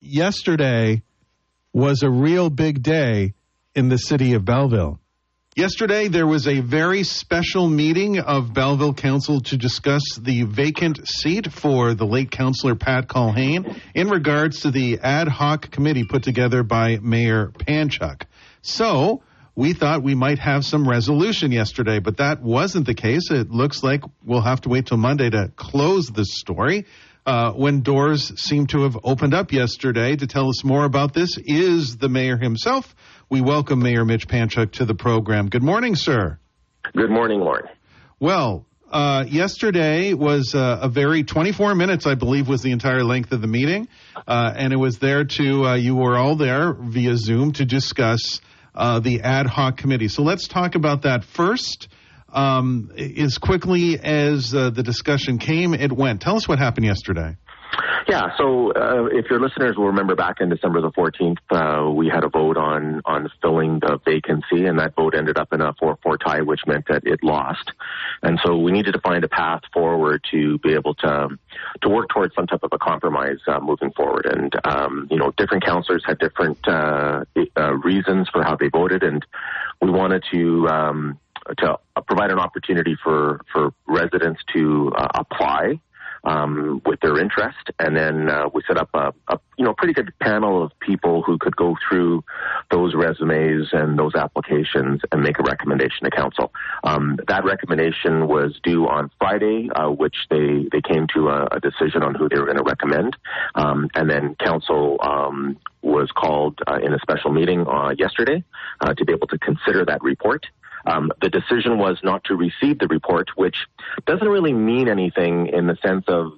yesterday was a real big day in the city of Belleville. Yesterday, there was a very special meeting of Belleville Council to discuss the vacant seat for the late Councillor Pat Culhane in regards to the ad hoc committee put together by Mayor Panchuk. So we thought we might have some resolution yesterday, but that wasn't the case. It looks like we'll have to wait till Monday to close this story. When doors seem to have opened up yesterday. To tell us more about this is the mayor himself. We welcome Mayor Mitch Panchuk to the program. Good morning, sir. Good morning, Lauren. Well, yesterday was a very 24 minutes, I believe, was the entire length of the meeting. And it was there you were all there via Zoom to discuss the ad hoc committee. So let's talk about that first. As quickly as the discussion came, it went. Tell us what happened yesterday. Yeah, so if your listeners will remember back in December the 14th, we had a vote on filling the vacancy, and that vote ended up in a 4-4 tie, which meant that it lost. And so we needed to find a path forward to be able to work towards some type of a compromise moving forward. And, different councillors had different reasons for how they voted, and we wanted to provide an opportunity for residents to apply with their interest, and then we set up a pretty good panel of people who could go through those resumes and those applications and make a recommendation to council. That recommendation was due on Friday, which they came to a decision on who they were going to recommend, and then council was called in a special meeting yesterday to be able to consider that report. The decision was not to receive the report, which doesn't really mean anything in the sense of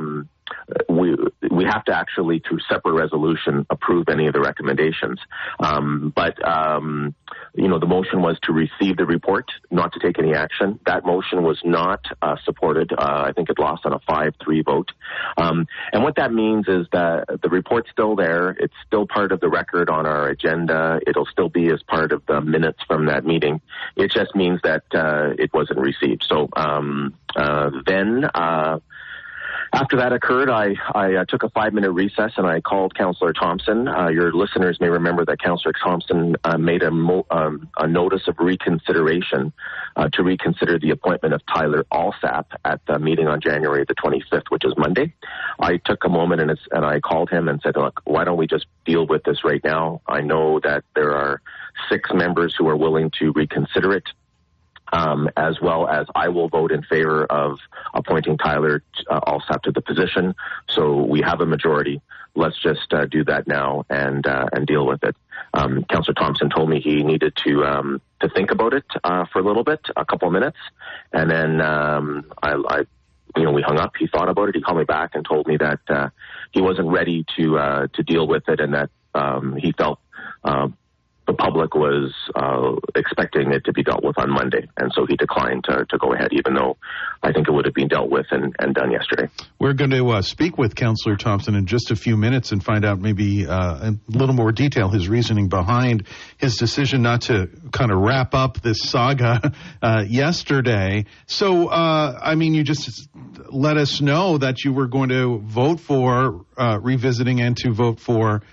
we have to actually, through separate resolution, approve any of the recommendations. But the motion was to receive the report, not to take any action. That motion was not supported. I think it lost on a 5-3 vote. And what that means is that the report's still there. It's still part of the record on our agenda. It'll still be as part of the minutes from that meeting. It just means that it wasn't received. So then after that occurred, I took a 5-minute recess and I called Councillor Thompson. Your listeners may remember that Councillor Thompson made a notice of reconsideration to reconsider the appointment of Tyler Alsap at the meeting on January the 25th, which is Monday. I took a moment and I called him and said, look, why don't we just deal with this right now? I know that there are 6 members who are willing to reconsider it. As well as I will vote in favor of appointing Tyler Alsap to the position. So we have a majority. Let's just do that now and deal with it. Councillor Thompson told me he needed to think about it for a little bit, a couple of minutes, and then we hung up. He thought about it. He called me back and told me that he wasn't ready to deal with it, and that he felt the public was expecting it to be dealt with on Monday, and so he declined to go ahead, even though I think it would have been dealt with and done yesterday. We're going to speak with Councillor Thompson in just a few minutes and find out maybe a little more detail, his reasoning behind his decision not to kind of wrap up this saga yesterday. So, you just let us know that you were going to vote for revisiting and to vote for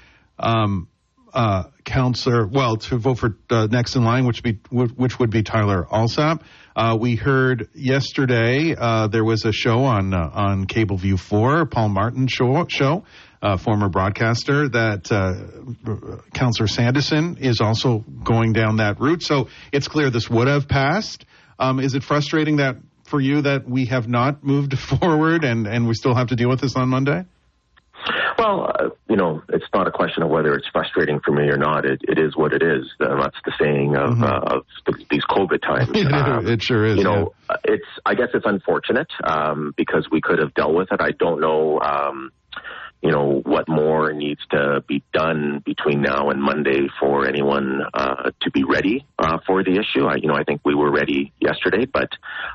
to vote for next in line, which would be Tyler Alsap. We heard yesterday there was a show on Cableview 4, Paul Martin show, former broadcaster, that Councillor Sanderson is also going down that route. So it's clear this would have passed. Is it frustrating that for you that we have not moved forward and we still have to deal with this on Monday? Well, it's not a question of whether it's frustrating for me or not. It is what it is. That's the saying of these COVID times. It sure is. I guess it's unfortunate because we could have dealt with it. I don't know, what more needs to be done between now and Monday for anyone to be ready for the issue. I think we were ready yesterday, but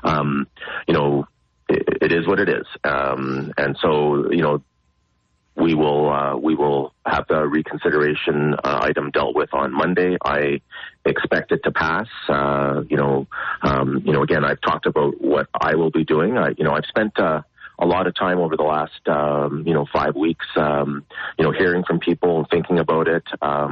it is what it is. And so, we will have the reconsideration item dealt with on Monday. I expect it to pass. Again, I've talked about what I will be doing. I've spent a lot of time over the last 5 weeks, hearing from people and thinking about it.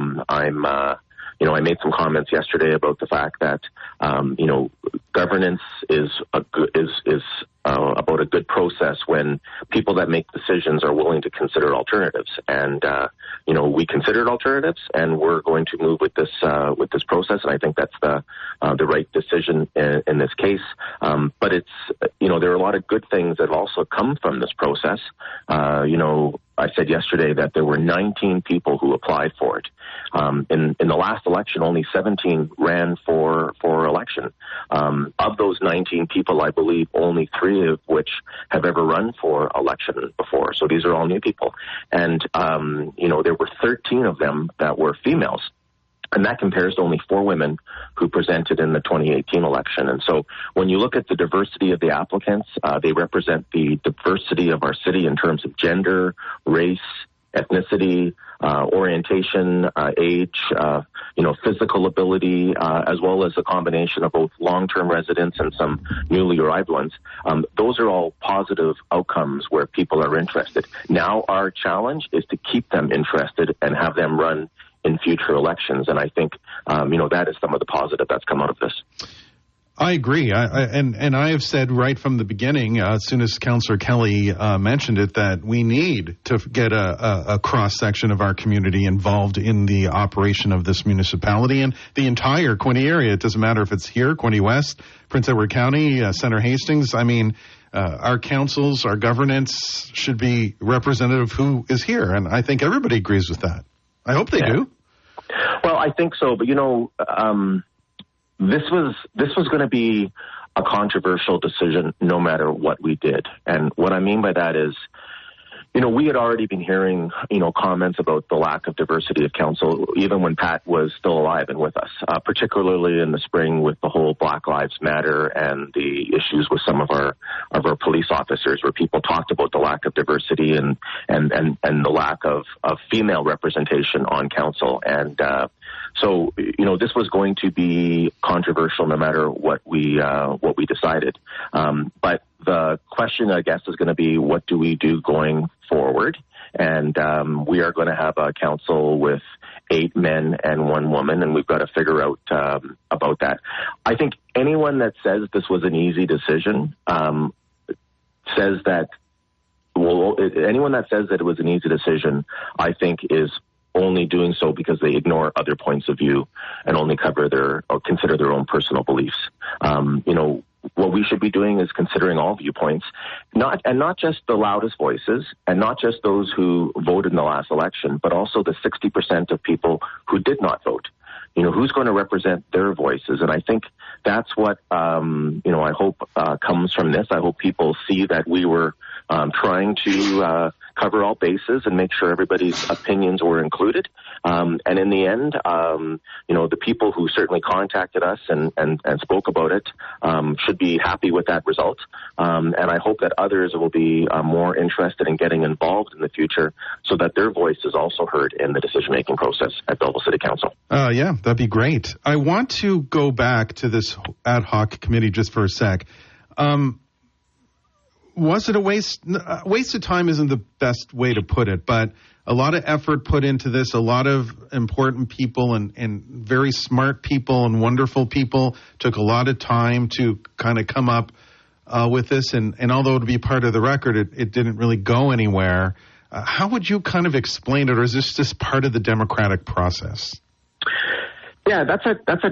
I made some comments yesterday about the fact that governance is about a good process when people that make decisions are willing to consider alternatives. And we considered alternatives, and we're going to move with this process. And I think that's the right decision in this case. But it's there are a lot of good things that have also come from this process. I said yesterday that there were 19 people who applied for it. In the last election, only 17 ran for election. Of those 19 people, I believe only 3 of which have ever run for election before. So these are all new people. And, there were 13 of them that were females. And that compares to only 4 women who presented in the 2018 election. And so when you look at the diversity of the applicants, they represent the diversity of our city in terms of gender, race, ethnicity, orientation, age, physical ability, as well as a combination of both long-term residents and some newly arrived ones. Those are all positive outcomes where people are interested. Now our challenge is to keep them interested and have them run in future elections. And I think, that is some of the positive that's come out of this. I agree. And I have said right from the beginning, as soon as Councillor Kelly mentioned it, that we need to get a cross-section of our community involved in the operation of this municipality and the entire Quinte area. It doesn't matter if it's here, Quinte West, Prince Edward County, Centre Hastings. I mean, our councils, our governance should be representative of who is here. And I think everybody agrees with that. I hope they do. Well, I think so. But, this was going to be a controversial decision no matter what we did. And what I mean by that is, we had already been hearing, comments about the lack of diversity of council, even when Pat was still alive and with us, particularly in the spring with the whole Black Lives Matter and the issues with some of our police officers, where people talked about the lack of diversity and the lack of female representation on council. And so, this was going to be controversial no matter what we decided. But the question, I guess, is going to be, what do we do going forward? And we are going to have a council with 8 men and 1 woman, and we've got to figure out about that. I think anyone that says this was an easy decision says that. Well, anyone that says that it was an easy decision, I think, is only doing so because they ignore other points of view and only consider their own personal beliefs. What we should be doing is considering all viewpoints, not just the loudest voices and not just those who voted in the last election, but also the 60% of people who did not vote. Who's going to represent their voices? And I think that's what, I hope comes from this. I hope people see that we were trying to cover all bases and make sure everybody's opinions were included. And in the end, the people who certainly contacted us and spoke about it should be happy with that result. And I hope that others will be more interested in getting involved in the future so that their voice is also heard in the decision-making process at Belleville City Council. Yeah, that'd be great. I want to go back to this ad hoc committee just for a sec. Was it a waste? Waste of time isn't the best way to put it, but a lot of effort put into this, a lot of important people and very smart people and wonderful people took a lot of time to kind of come up with this. And although it would be part of the record, it didn't really go anywhere. How would you kind of explain it, or is this just part of the democratic process? Yeah, that's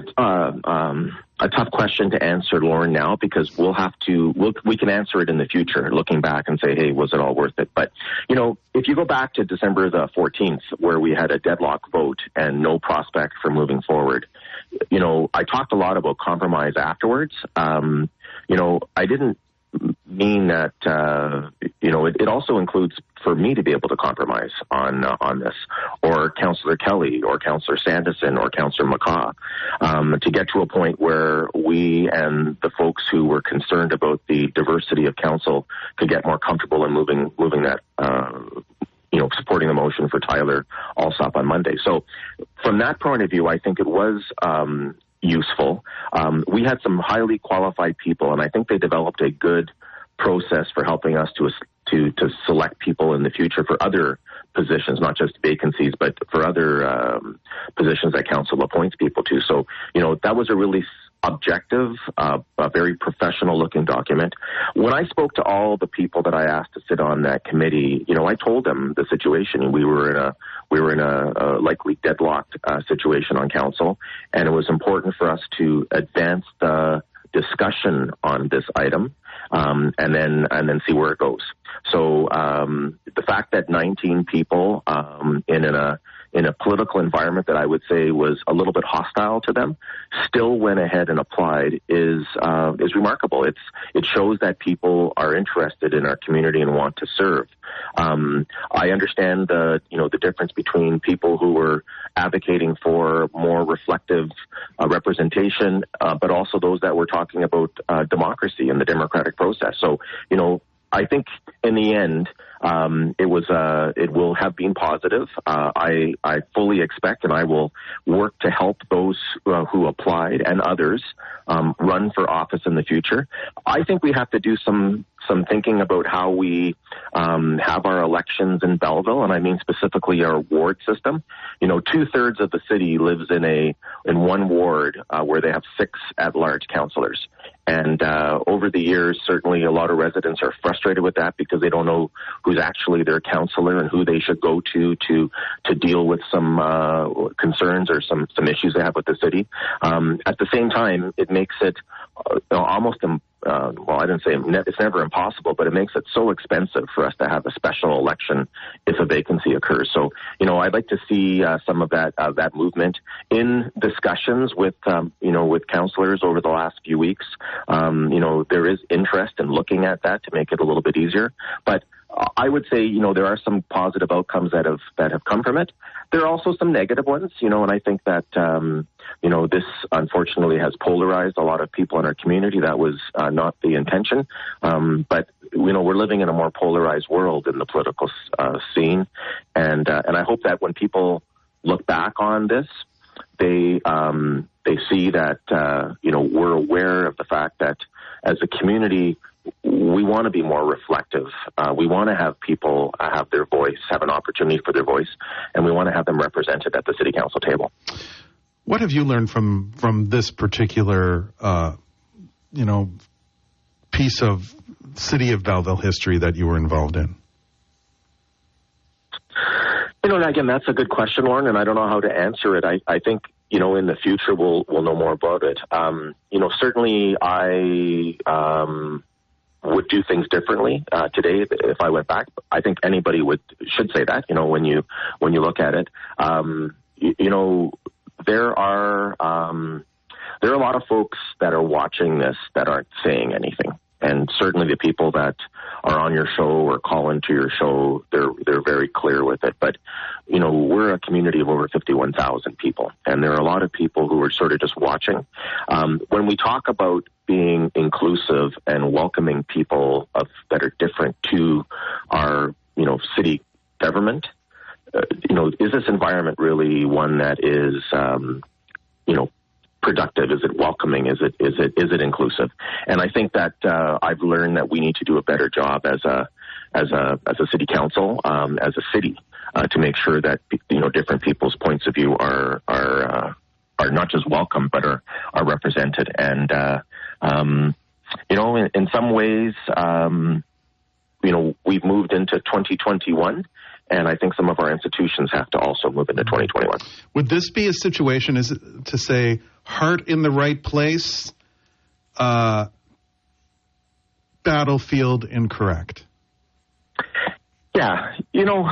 a tough question to answer, Lauren, now, because we can answer it in the future, looking back and say, hey, was it all worth it? But, if you go back to December the 14th, where we had a deadlock vote and no prospect for moving forward, I talked a lot about compromise afterwards. I didn't mean that, it also includes for me to be able to compromise on this, or Councillor Kelly, or Councillor Sanderson, or Councillor McCaw, to get to a point where we and the folks who were concerned about the diversity of council could get more comfortable in moving that, supporting the motion for Tyler Alsop on Monday. So from that point of view, I think it was useful. We had some highly qualified people, and I think they developed a good process for helping us to select people in the future for other positions, not just vacancies, but for other positions that council appoints people to. So, that was a really objective, a very professional-looking document. When I spoke to all the people that I asked to sit on that committee, I told them the situation. We were in a likely deadlocked situation on council, and it was important for us to advance the discussion on this item, and then see where it goes. So the fact that 19 people in a political environment that I would say was a little bit hostile to them still went ahead and applied is remarkable. It shows that people are interested in our community and want to serve. I understand the difference between people who were advocating for more reflective representation, but also those that were talking about democracy and the democratic process. So, I think in the end, it will have been positive. I fully expect, and I will work to help those who applied and others run for office in the future. I think we have to do some thinking about how we have our elections in Belleville, and I mean specifically our ward system. 2/3 of the city lives in one ward where they have 6 at-large councillors. And over the years, certainly a lot of residents are frustrated with that because they don't know who's actually their councillor and who they should go to deal with some concerns or some issues they have with the city. At the same time, it makes it almost I didn't say it's never impossible, but it makes it so expensive for us to have a special election if a vacancy occurs. So, I'd like to see some of that movement in discussions with councillors over the last few weeks. There is interest in looking at that to make it a little bit easier. But I would say, there are some positive outcomes that have come from it. There are also some negative ones, and I think that, this unfortunately has polarized a lot of people in our community. That was not the intention. But, we're living in a more polarized world in the political scene. And I hope that when people look back on this, they see that, we're aware of the fact that as a community, we want to be more reflective. We want to have people have their voice, have an opportunity for their voice, and we want to have them represented at the city council table. What have you learned from this particular, piece of City of Belleville history that you were involved in? Again, that's a good question, Lauren, and I don't know how to answer it. I think, in the future we'll know more about it. Certainly I would do things differently today if I went back. I think anybody should say that, when you look at it. There are a lot of folks that are watching this that aren't saying anything. And certainly the people that are on your show or call into your show, they're very clear with it. But, we're a community of over 51,000 people, and there are a lot of people who are sort of just watching. When we talk about being inclusive and welcoming people that are different to our, city government, is this environment really one that is, productive? Is it welcoming? Is it inclusive? And I think that I've learned that we need to do a better job as a city council, as a city, to make sure that different people's points of view are not just welcome but are represented. And in some ways, we've moved into 2021. And I think some of our institutions have to also move into 2021. Would this be a situation, is it to say, heart in the right place, battlefield incorrect? Yeah,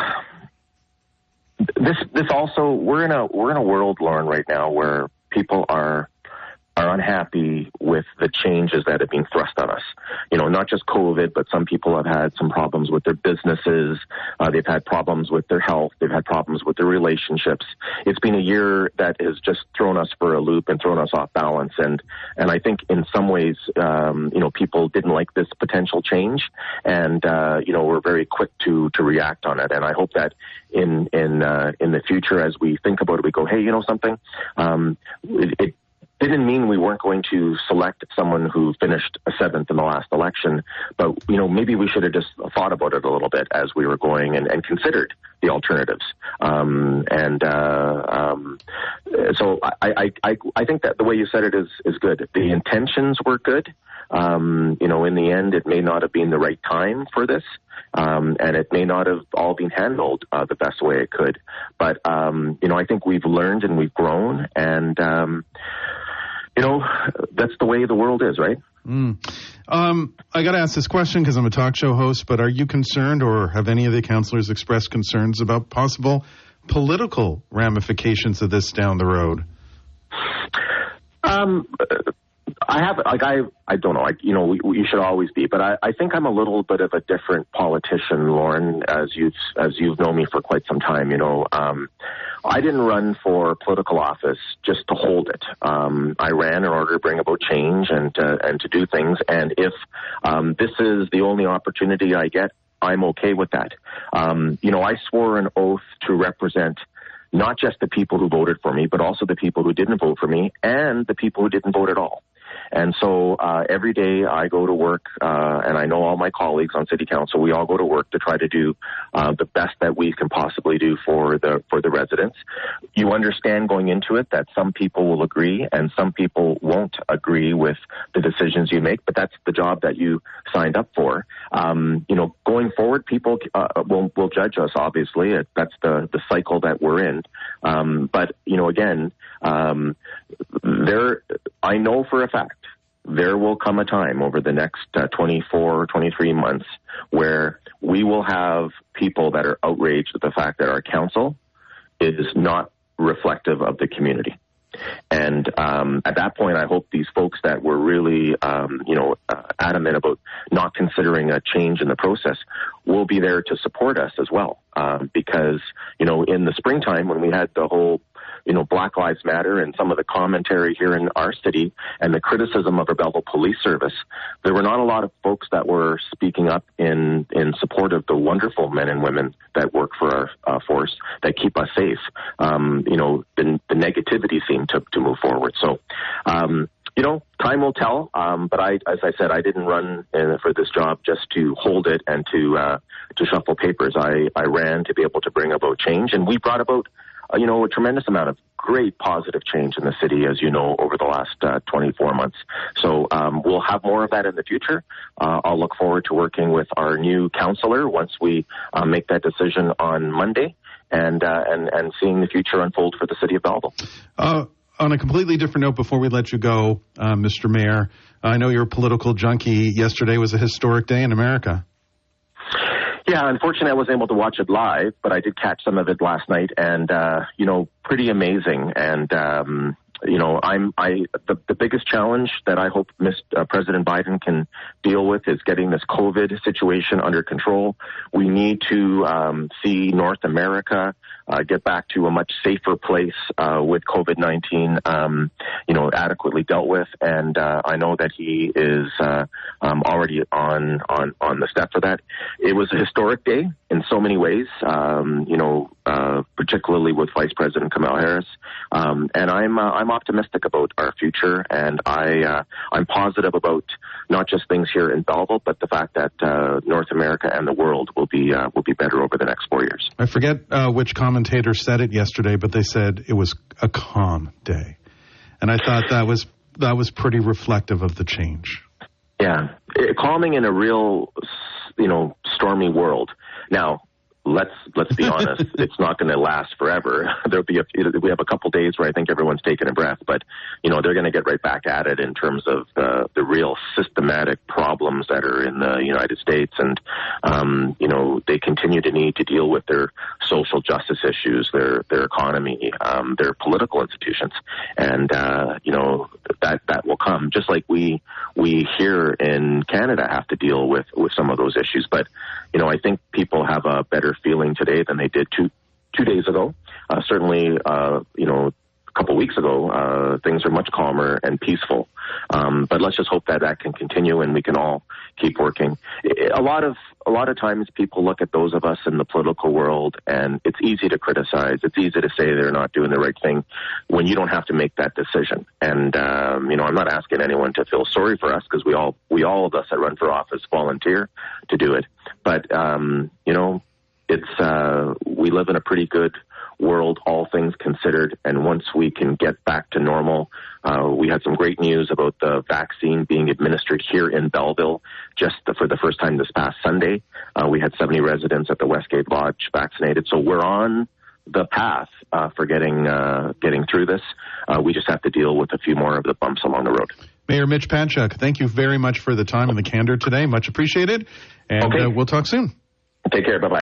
this also, we're in a world, Lauren, right now where people are unhappy with the changes that have been thrust on us. Not just COVID, but some people have had some problems with their businesses. They've had problems with their health. They've had problems with their relationships. It's been a year that has just thrown us for a loop and thrown us off balance. And I think in some ways, people didn't like this potential change, and we're very quick to react on it. And I hope that in the future, as we think about it, we go, hey, something. didn't mean we weren't going to select someone who finished a 7th in the last election, but, maybe we should have just thought about it a little bit as we were going and considered the alternatives. So I think that the way you said it is good. The intentions were good. In the end, it may not have been the right time for this. And it may not have all been handled the best way it could. But, I think we've learned and we've grown. And, that's the way the world is, right? I got to ask this question because I'm a talk show host, but are you concerned, or have any of the councillors expressed concerns about possible political ramifications of this down the road? I don't know. You should always be, but I think I'm a little bit of a different politician, Lauren, as you've known me for quite some time. I didn't run for political office just to hold it. I ran in order to bring about change and to do things. And if this is the only opportunity I get, I'm okay with that. I swore an oath to represent not just the people who voted for me, but also the people who didn't vote for me and the people who didn't vote at all. And so every day I go to work, and I know all my colleagues on City Council, we all go to work to try to do the best that we can possibly do for the residents. You understand going into it that some people will agree and some people won't agree with the decisions you make, but that's the job that you signed up for. Going forward, people will judge us, obviously. That's the cycle that we're in. But, again, I know for a fact there will come a time over the next 24 or 23 months where we will have people that are outraged at the fact that our council is not reflective of the community. And at that point, I hope these folks that were really, adamant about not considering a change in the process will be there to support us as well. Because, in the springtime when we had the whole Black Lives Matter and some of the commentary here in our city and the criticism of our Belleville Police Service, there were not a lot of folks that were speaking up in support of the wonderful men and women that work for our force, that keep us safe. The negativity seemed to move forward. So, time will tell. But as I said, I didn't run for this job just to hold it and to shuffle papers. I ran to be able to bring about change, and we brought about a tremendous amount of great positive change in the city, as you know, over the last 24 months. So we'll have more of that in the future. I'll look forward to working with our new councillor once we make that decision on Monday and seeing the future unfold for the city of Belleville. On a completely different note, before we let you go, Mr. Mayor, I know you're a political junkie. Yesterday was a historic day in America. Yeah, unfortunately, I wasn't able to watch it live, but I did catch some of it last night, and pretty amazing. And the biggest challenge that I hope President Biden can deal with is getting this COVID situation under control. We need to see North America get back to a much safer place with COVID-19, adequately dealt with. And I know that he is already on the step for that. It was a historic day in so many ways, particularly with Vice President Kamala Harris. And I'm optimistic about our future, and I'm positive about not just things here in Belleville, but the fact that North America and the world will be better over the next 4 years. I forget which commentator said it yesterday, but they said it was a calm day, and I thought that was pretty reflective of the change. Yeah, calming in a real, stormy world. Now, let's be honest, it's not going to last forever. We have a couple days where I think everyone's taking a breath, but they're going to get right back at it in terms of the real systematic problems that are in the United States, and they continue to need to deal with their social justice issues, their economy, their political institutions, and that will come, just like we here in Canada have to deal with some of those issues. But I think people have a better feeling today than they did two days ago. Certainly, couple weeks ago, things are much calmer and peaceful. But let's just hope that can continue and we can all keep working. A lot of times people look at those of us in the political world and it's easy to criticize. It's easy to say they're not doing the right thing when you don't have to make that decision. And, I'm not asking anyone to feel sorry for us because we all of us that run for office volunteer to do it. But, we live in a pretty good world, all things considered, and once we can get back to normal, we had some great news about the vaccine being administered here in Belleville just for the first time this past Sunday. We had 70 residents at the Westgate Lodge vaccinated, so we're on the path for getting through this. We just have to deal with a few more of the bumps along the road. Mayor Mitch Panciuk, thank you very much for the time and the candor today. Much appreciated, and we'll talk soon. Take care. Bye-bye.